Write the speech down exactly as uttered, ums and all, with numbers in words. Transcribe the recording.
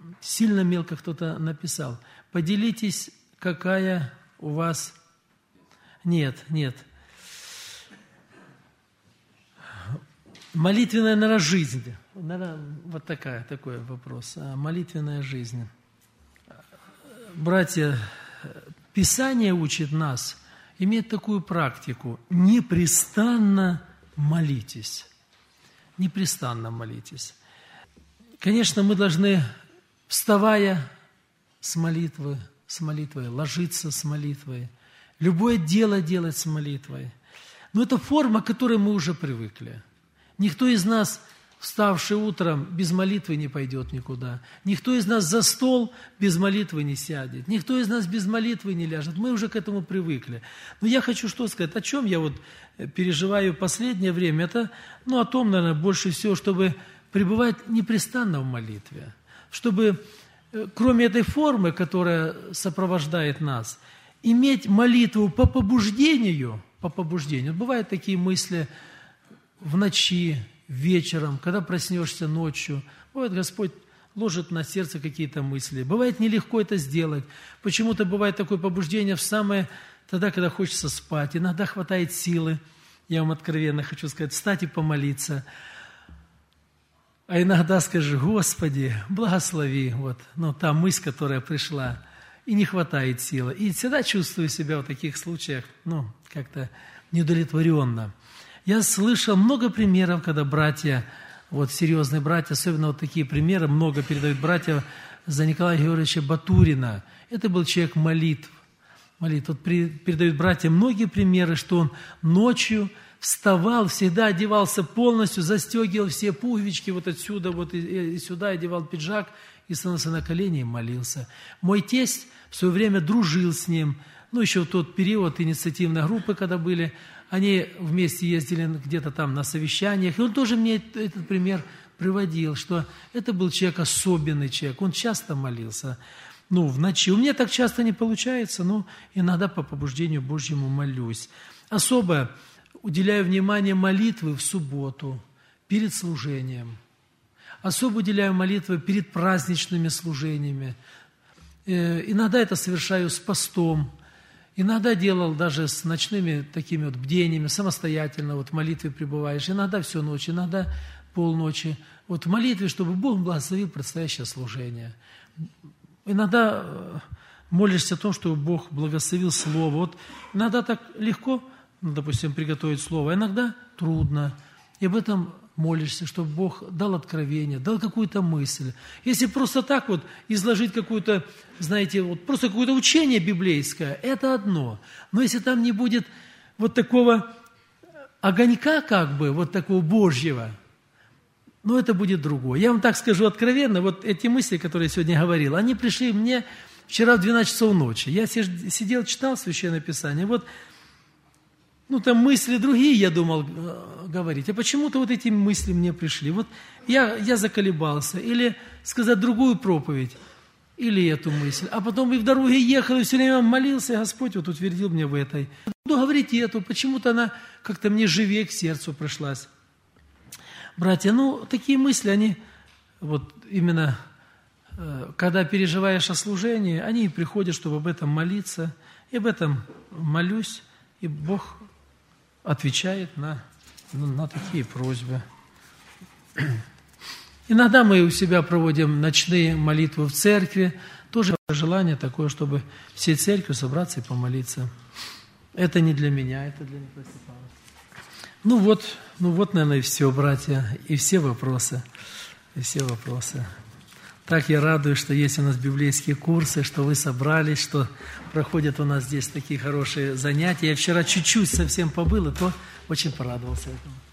сильно мелко кто-то написал. Поделитесь, какая у вас... Нет, нет. Молитвенная, наверное, жизнь. Наверное, вот такая, такой вопрос. Молитвенная жизнь. Братья, Писание учит нас иметь такую практику. Непрестанно молитесь. Непрестанно молитесь. Конечно, мы должны, вставая с молитвы, с молитвой, ложиться с молитвой, любое дело делать с молитвой. Но это форма, к которой мы уже привыкли. Никто из нас, вставший утром, без молитвы не пойдет никуда. Никто из нас за стол без молитвы не сядет. Никто из нас без молитвы не ляжет. Мы уже к этому привыкли. Но я хочу что сказать, о чем я вот переживаю последнее время. Это, ну, о том, наверное, больше всего, чтобы пребывать непрестанно в молитве. Чтобы, кроме этой формы, которая сопровождает нас, иметь молитву по побуждению, по побуждению. Бывают такие мысли в ночи, вечером, когда проснешься ночью. Бывает, Господь ложит на сердце какие-то мысли. Бывает, нелегко это сделать. Почему-то бывает такое побуждение в самое, тогда, когда хочется спать. Иногда хватает силы, я вам откровенно хочу сказать, встать и помолиться. А иногда скажи: Господи, благослови, вот, ну, та мысль, которая пришла, и не хватает силы. И всегда чувствую себя в таких случаях, ну, как-то неудовлетворенно. Я слышал много примеров, когда братья, вот серьезные братья, особенно вот такие примеры, много передают братья за Николая Георгиевича Батурина. Это был человек молитв. молитв. Вот при, передают братья многие примеры, что он ночью вставал, всегда одевался полностью, застегивал все пуговички вот отсюда, вот и, и сюда, одевал пиджак и становился на колени и молился. Мой тесть в свое время дружил с ним, ну, еще в тот период инициативной группы, когда были, они вместе ездили где-то там на совещаниях, и он тоже мне этот пример приводил, что это был человек, особенный человек, он часто молился, ну, в ночи. У меня так часто не получается, но иногда по побуждению Божьему молюсь. Особо уделяю внимание молитве в субботу, перед служением. Особо уделяю молитве перед праздничными служениями. Иногда это совершаю с постом. Иногда делал даже с ночными такими вот бдениями, самостоятельно, вот в молитве пребываешь. Иногда всю ночь, иногда полночи. Вот в молитве, чтобы Бог благословил предстоящее служение. Иногда молишься о том, чтобы Бог благословил Слово. Вот иногда так легко, ну, допустим, приготовить Слово, а иногда трудно. И об этом молишься, чтобы Бог дал откровение, дал какую-то мысль. Если просто так вот изложить какую-то, знаете, вот просто какое-то учение библейское, это одно. Но если там не будет вот такого огонька, как бы, вот такого Божьего, ну, это будет другое. Я вам так скажу откровенно, вот эти мысли, которые я сегодня говорил, они пришли мне вчера в двенадцать часов ночи. Я сидел, читал Священное Писание, вот, ну, там мысли другие, я думал э, говорить, а почему-то вот эти мысли мне пришли. Вот я, я заколебался, или сказать другую проповедь, или эту мысль. А потом и в дороге ехал, и все время молился, и Господь вот утвердил мне в этой. Буду говорить и эту, почему-то она как-то мне живее к сердцу пришлась. Братья, ну, такие мысли, они вот именно, э, когда переживаешь о служении, они и приходят, чтобы об этом молиться, и об этом молюсь, и Бог отвечает на, на такие просьбы. Иногда мы у себя проводим ночные молитвы в церкви. Тоже желание такое, чтобы всей церковью собраться и помолиться. Это не для меня, это для Николая Степановича. Ну вот, ну вот, наверное, и все, братья, и все вопросы, и все вопросы. Так я радуюсь, что есть у нас библейские курсы, что вы собрались, что проходят у нас здесь такие хорошие занятия. Я вчера чуть-чуть совсем побыл, и то очень порадовался этому.